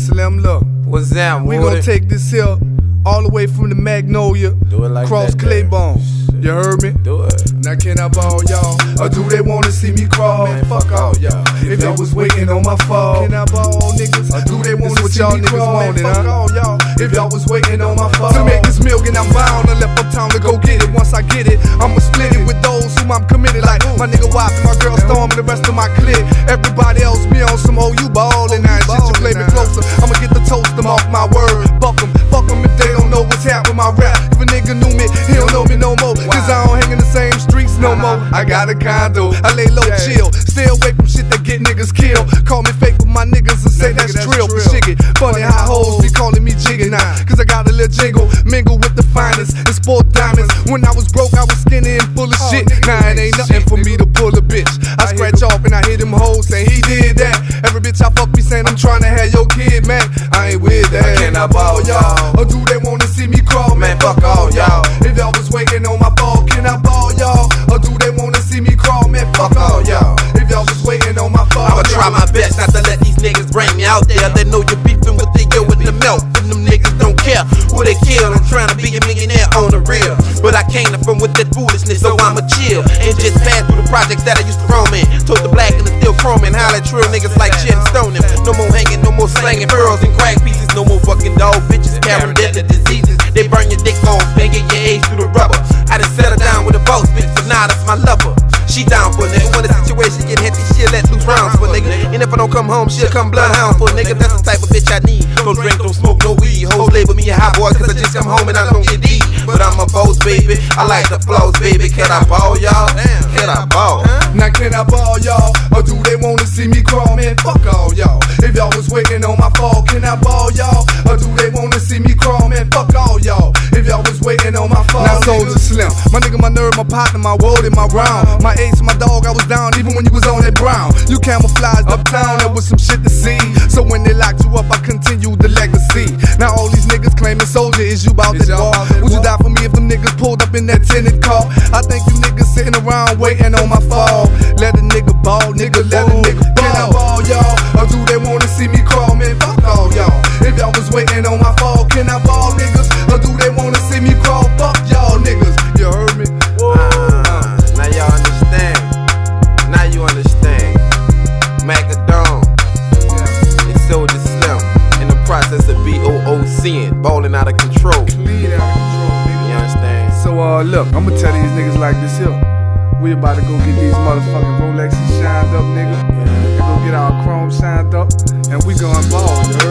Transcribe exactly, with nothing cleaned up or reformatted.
Slim, look. What's that? We gonna take this here all the way from the Magnolia, Do it like cross that, Claiborne. You heard me? Do it. Now can I ball y'all? Or do they wanna see me crawl? Man, fuck all y'all. If y'all was waiting on my fall, can I ball niggas? Or do they wanna see me crawl? Man, fuck all y'all. If y'all was waiting on my fall. To make this million, I'm bound. I left uptown to go get it. Once I get it, I'ma split it with those whom I'm committed. Like my nigga wife and my girl Storm and the rest of my clique. Everybody else me on some hoe, you ballin' now. Shit, you play me closer. I'ma get the toast them off my word. Fuck them, fuck them if they don't know what's happening with my rap. If a nigga knew me, he don't know me no more. Cause I don't hang in the same streets no more. I got a condo, I lay low, chill. Stay away from shit that get niggas killed. Call me fake with my niggas and say that's drill for shiggy. Funny how hoes be calling me jiggy now. Cause I got a little jingle, mingle with the finest and sport diamonds. When I was broke, I was skinny and full of shit. Now it ain't nothing for me to pull a bitch. I scratch off and I hit him hoes saying he did that. Every bitch I fuck me saying I'm trying to have your kid, man. I ain't with that. Can I ball y'all? Or do they wanna see me crawl? Man, fuck all y'all. If y'all was waiting on my fall, can I ball y'all? Or do they wanna see me crawl? Man, fuck all y'all. If y'all was waiting on my fall, I'ma try my best not to let these niggas bring me out there. They know you're beefing with the yo in the milk, and them niggas don't care who they kill. I'm trying to be a millionaire on the real, but I came from with that foolishness, so I'ma chill and just pass through the projects that I used to roam in. Told the black and the steel chrome and holla at trill niggas like shit and stone them. No more hanging, no more slanging pearls and crack pieces, no more fucking dog bitches carrying deadly diseases. They burn your dick off and get your age through the rubber. I done settle down with a boss bitch, so now that's my lover. She down for a nigga. When the situation get hectic, she'll let loose rounds for a nigga. And if I don't come home, she'll come bloodhound for a nigga. That's the type of bitch I need. Don't drink, don't smoke, no weed. Hoes label me a hot boy cause I just come home and I don't get D. But I'm a boss, baby. I like the flows, baby. Can I ball y'all? Can I ball? Now can I ball y'all? Or do they wanna see me crawl? Man, fuck all y'all. If y'all was waiting on my fall, can I ball y'all? Or do they wanna see me crawl? Man, fuck all y'all. If y'all was waiting on my fall. Now Soulja Slim, my nigga, my nerve, my partner, my word, and my round. My ace, my dog, I was down even when you was on that brown. You camouflaged uptown, there was some shit to see. So when they locked you up, I continued the legacy. Now all these niggas claiming Soulja, is you bout that ball? Would you die for me if them niggas pulled up in that tinted car? I think you niggas sitting around waiting on my fall. Let a nigga ball, nigga, let a nigga ball. Can I ball y'all? Or do they wanna see me crawl? Man, fuck all y'all. If y'all was waiting on my fall, can I ball niggas? Or do they wanna see me crawl? Fuck y'all niggas. You heard me? Uh, now y'all understand. Now you understand. Macadon. It's Soulja Slim in the process of B O O C-ing, balling out of control. Clean out of control, nigga. You understand? So uh, look, I'ma tell these niggas like this here. We about to go get these motherfucking Rolexes shined up, nigga. And go get our chrome shined up, and we going ball, you heard?